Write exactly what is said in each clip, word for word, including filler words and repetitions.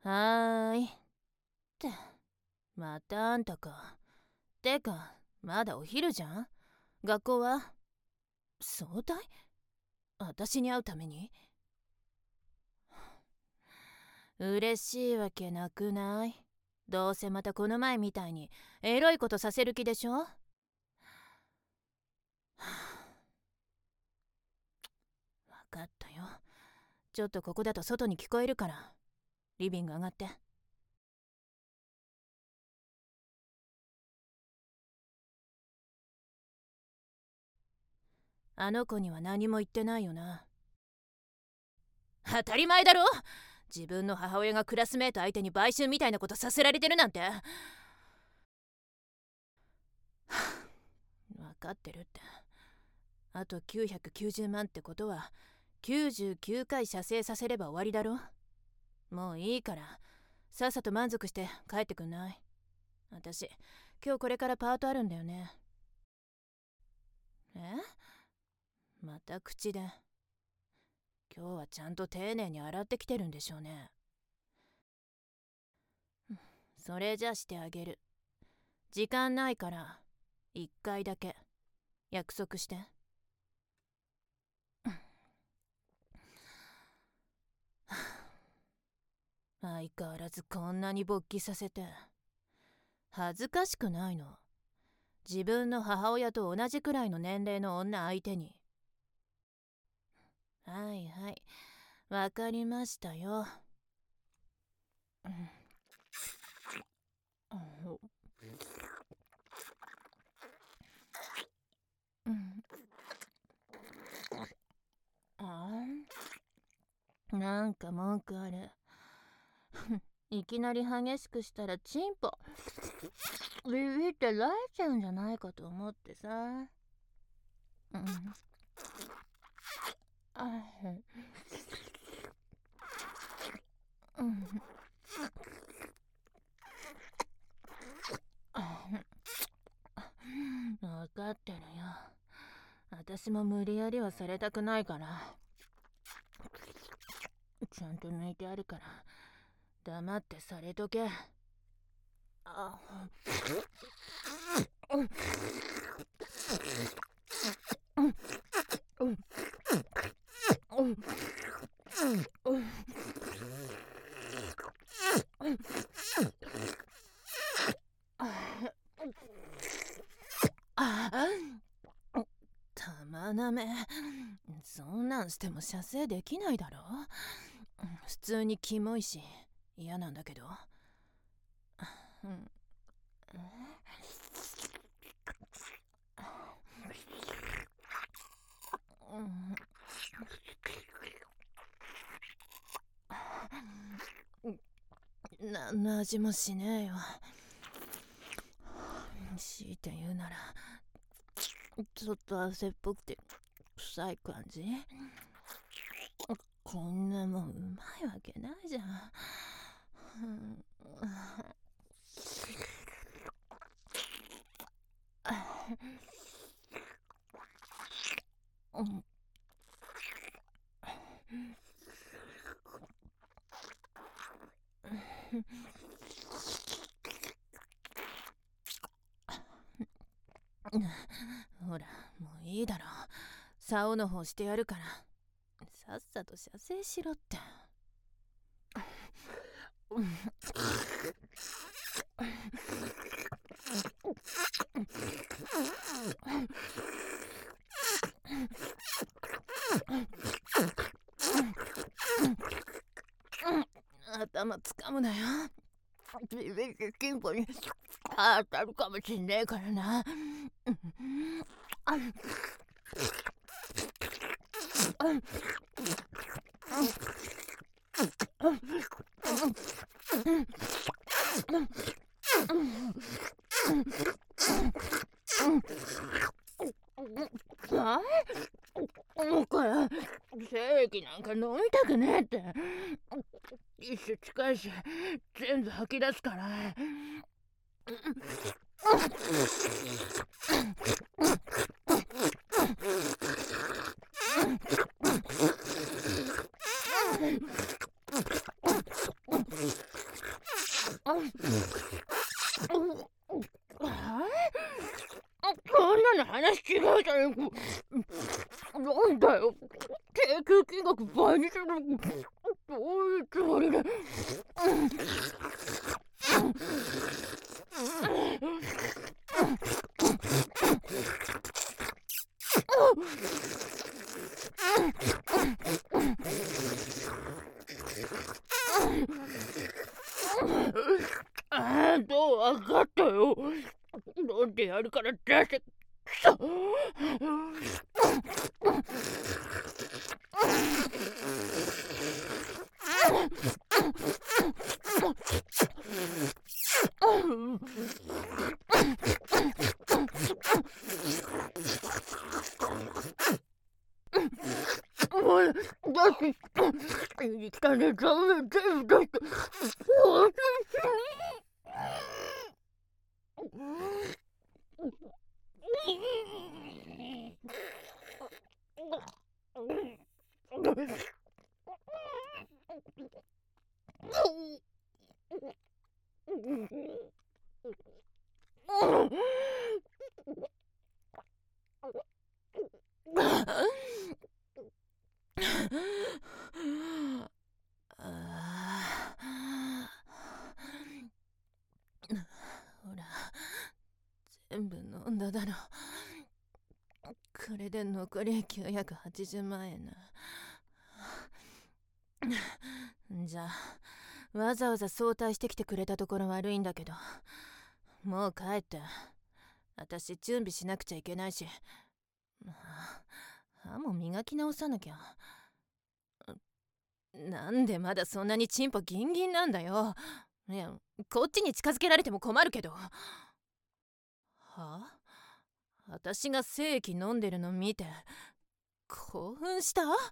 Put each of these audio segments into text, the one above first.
はーい。って、またあんたか。てか、まだお昼じゃん？学校は？早退？私に会うために？嬉しいわけなくない？どうせまたこの前みたいにエロいことさせる気でしょ？はあ、分かったよ。ちょっとここだと外に聞こえるから、リビング上がって。あの子には何も言ってないよな？当たり前だろ。自分の母親がクラスメート相手に売春みたいなことさせられてるなんて。分かってるって。あときゅうひゃくきゅうじゅうまんってことはきゅうじゅうきゅうかい射精させれば終わりだろ。もういいからさっさと満足して帰ってくんない？私今日これからパートあるんだよね。え？また口で。今日はちゃんと丁寧に洗ってきてるんでしょうね。それじゃしてあげる。時間ないからいっかいだけ約束して。相変わらずこんなに勃起させて恥ずかしくないの？自分の母親と同じくらいの年齢の女相手に。はいはい、わかりましたよ。あ、なんか文句ある？いきなり激しくしたらチンポビビってられちゃうんじゃないかと思ってさ。うん、あうん、分かってるよ。私も無理やりはされたくないから。ちゃんと抜いてあるから黙ってされとけ。あ玉なめ、そんなんしても射精できないだろ。普通にキモいし嫌なんだけど。うん、何の味もしねえよ。強いて言うならちょっと汗っぽくて臭い感じ。こんなもんうまいわけないじゃん。ほらもういいだろ。竿の方してやるからさっさと射精しろって。頭つかむなよ。ビビってキンポに当たるかもしんねえからな。もうこれ精液なんか飲みたくねえって。一種近いし全部吐き出すから。 請求金額倍にする。どういうつもりで。ああ、どうわかったよ。飲んでやるから出せ。くそ。おい、出していいかね、ダメ、全部出して。ほら、全部飲んだだろ。これで残りきゅうひゃくはちじゅうまんえんな。じゃあわざわざ早退してきてくれたところ悪いんだけど、もう帰って。私準備しなくちゃいけないし、歯も磨き直さなきゃ。なんでまだそんなにチンポギンギンなんだよ。いや、こっちに近づけられても困るけど。はあ？私が精液飲んでるの見て興奮した？は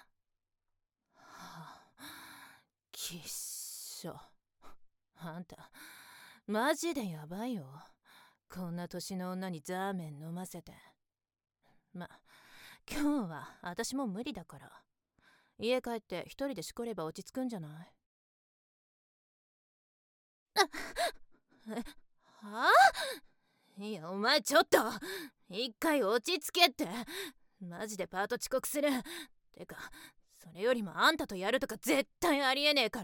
あ、きっしょ。あんたマジでやばいよ。こんな年の女にザーメン飲ませて。ま、今日は私も無理だから、家帰って一人でしこれば落ち着くんじゃない？え、はあ？いや、お前ちょっと一回落ち着けって。マジでパート遅刻する。てかそれよりもあんたとやるとか絶対ありえねえから。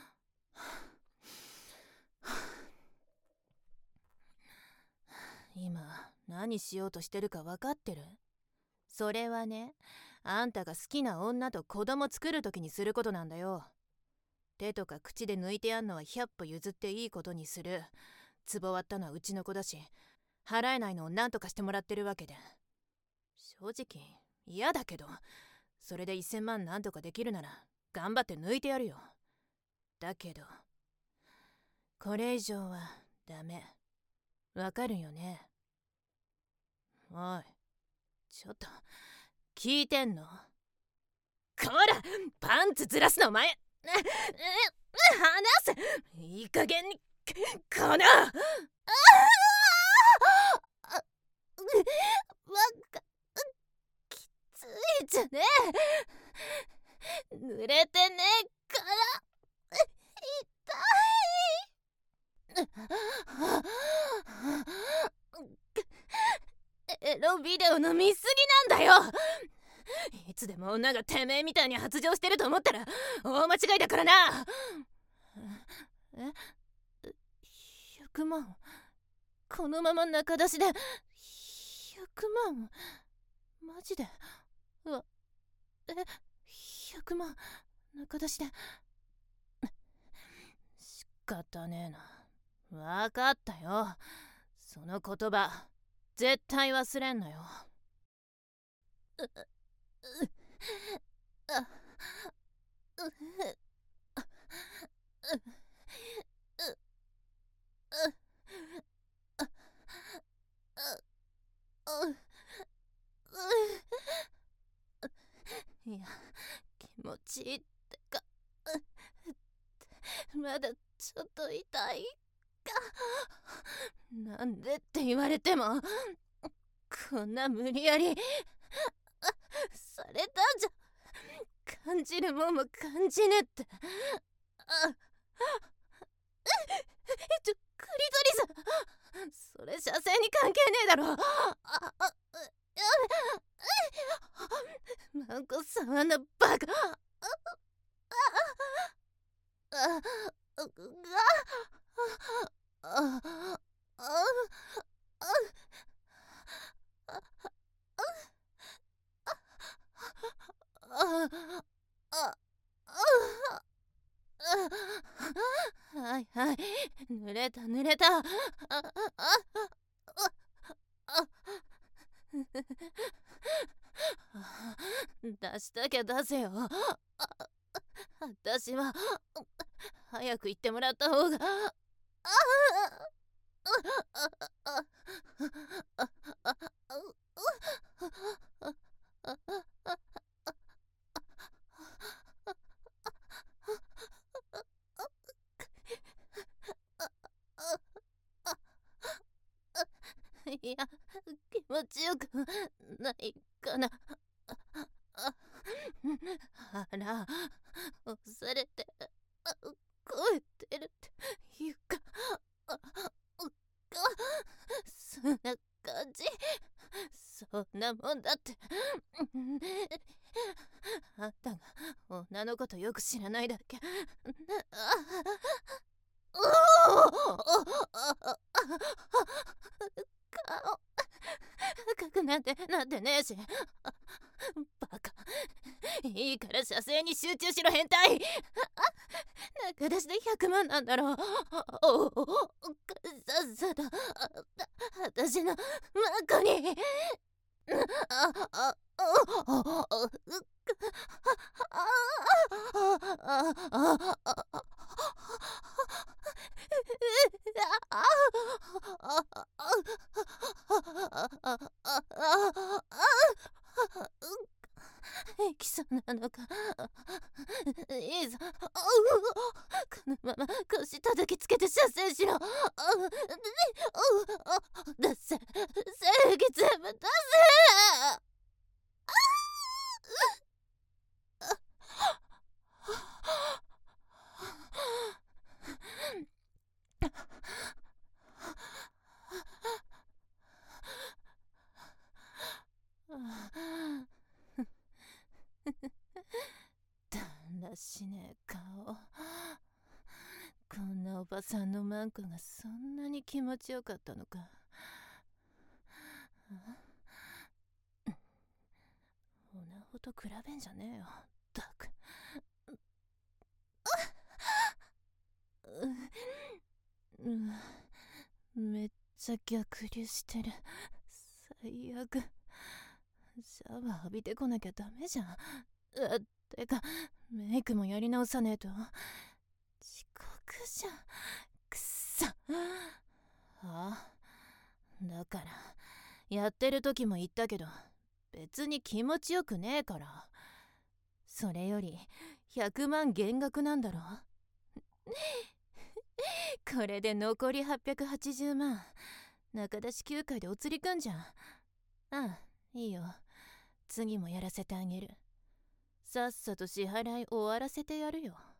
今何しようとしてるか分かってる？それはね、あんたが好きな女と子供作る時にすることなんだよ。手とか口で抜いてやんのはひゃっ歩譲っていいことにする。壺割ったのはうちの子だし、払えないのを何とかしてもらってるわけで。正直嫌だけど、それでせんまんなんとかできるなら頑張って抜いてやるよ。だけどこれ以上はダメ。わかるよね？おい、ちょっと聞いてんの？こら、パンツずらすのお前。離せ。いい加減に。このわかきついじゃねえ。濡れてねえから痛い。エロビデオの見すぎなんだよ。いつでも女がてめえみたいに発情してると思ったら大間違いだからな。え、ひゃくまん？このまま中出しでひゃくまん？マジで？うわ、え、ひゃくまん中出しで。仕方ねえな。わかったよ。その言葉絶対忘れんのよ。ううあういや、気持ちいいってか、まだちょっと痛いか。なんでって言われても、こんな無理やりされたんじゃ感じるもんも感じねって。あちょ、クリトリス、それ射精に関係ねえだろ。ああやめマンコさん、あんなバカ。ああああああはいはい、濡れた濡れた。ああああ出したきゃ出せよ。私は早く行ってもらった方が。いや、気持ちよくないかな。あら、押されて超えてるっていうか、そんな感じ。そんなもんだって。あんたが女のことよく知らないだけ。顔赤くなんてなってねえし。バカ。いいから射精に集中しろ、変態。中出しでひゃくまんなんだろう。おお、さっさと私のマコに。ああエキサなのか。いいぞ。このまま腰叩きつけて射精しろ。出せ、精液全部出せ。だんらしねえ顔。こんなおばさんのマンコがそんなに気持ちよかったのか。オナホと比べんじゃねえよ、ったく。うめっちゃ逆流してる。最悪。シャワー浴びてこなきゃダメじゃん。あ、てかメイクもやり直さねえと。遅刻じゃん。くっそ。あ、だからやってる時も言ったけど、別に気持ちよくねえから。それよりひゃくまん減額なんだろ。これで残りはっぴゃくはちじゅうまん。中出しきゅうかいでお釣りくんじゃん。ああ、いいよ。次もやらせてあげる。さっさと支払い終わらせてやるよ。